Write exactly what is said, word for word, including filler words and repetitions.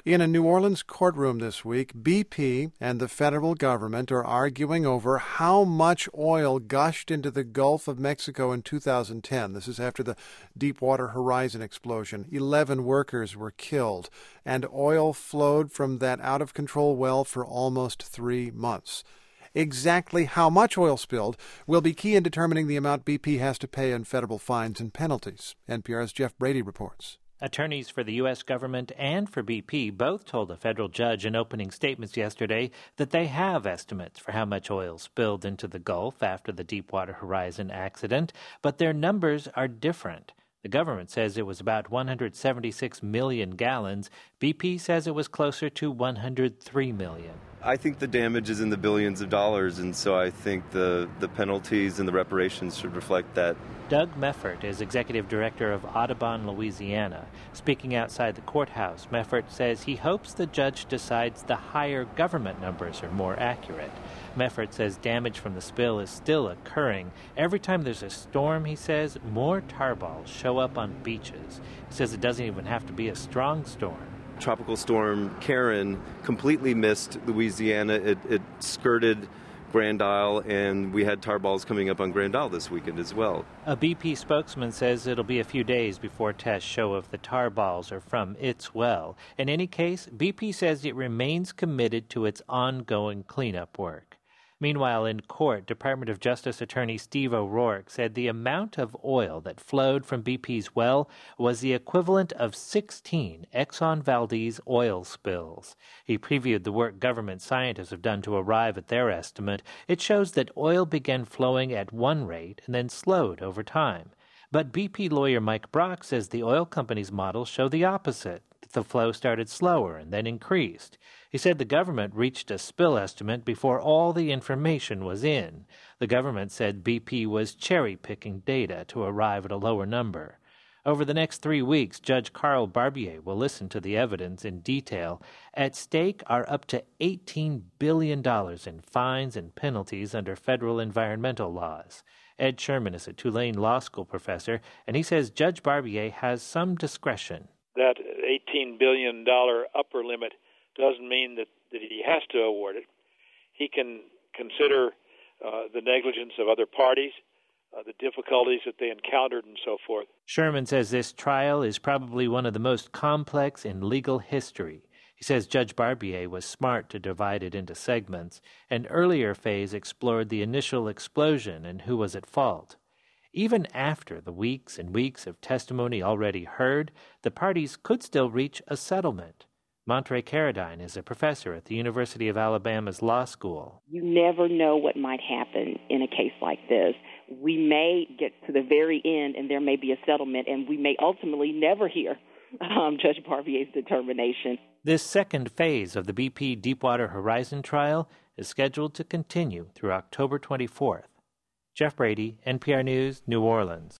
In a New Orleans courtroom this week, B P and the federal government are arguing over how much oil gushed into the Gulf of Mexico in two thousand ten. This is after the Deepwater Horizon explosion. Eleven workers were killed, and oil flowed from that out-of-control well for almost three months. Exactly how much oil spilled will be key in determining the amount B P has to pay in federal fines and penalties. N P R's Jeff Brady reports. Attorneys for the U S government and for B P both told a federal judge in opening statements yesterday that they have estimates for how much oil spilled into the Gulf after the Deepwater Horizon accident, but their numbers are different. The government says it was about one hundred seventy-six million gallons. B P says it was closer to one hundred three million. I think the damage is in the billions of dollars, and so I think the, the penalties and the reparations should reflect that. Doug Meffert is executive director of Audubon, Louisiana. Speaking outside the courthouse, Meffert says he hopes the judge decides the higher government numbers are more accurate. Meffert says damage from the spill is still occurring. Every time there's a storm, he says, more tar balls show up on beaches. He says it doesn't even have to be a strong storm. Tropical storm Karen completely missed Louisiana. It, it skirted Grand Isle, and we had tar balls coming up on Grand Isle this weekend as well. A B P spokesman says it'll be a few days before tests show if the tar balls are from its well. In any case, B P says it remains committed to its ongoing cleanup work. Meanwhile, in court, Department of Justice Attorney Steve O'Rourke said the amount of oil that flowed from B P's well was the equivalent of sixteen Exxon Valdez oil spills. He previewed the work government scientists have done to arrive at their estimate. It shows that oil began flowing at one rate and then slowed over time. But B P lawyer Mike Brock says the oil company's models show the opposite. The flow started slower and then increased. He said the government reached a spill estimate before all the information was in. The government said B P was cherry-picking data to arrive at a lower number. Over the next three weeks, Judge Carl Barbier will listen to the evidence in detail. At stake are up to eighteen billion dollars in fines and penalties under federal environmental laws. Ed Sherman is a Tulane Law School professor, and he says Judge Barbier has some discretion. That eighteen billion dollars upper limit doesn't mean that, that he has to award it. He can consider uh, the negligence of other parties, uh, the difficulties that they encountered, and so forth. Sherman says this trial is probably one of the most complex in legal history. He says Judge Barbier was smart to divide it into segments. An earlier phase explored the initial explosion and who was at fault. Even after the weeks and weeks of testimony already heard, the parties could still reach a settlement. Montre Carradine is a professor at the University of Alabama's Law School. You never know what might happen in a case like this. We may get to the very end and there may be a settlement, and we may ultimately never hear um, Judge Barbier's determination. This second phase of the B P Deepwater Horizon trial is scheduled to continue through October twenty-fourth. Jeff Brady, N P R News, New Orleans.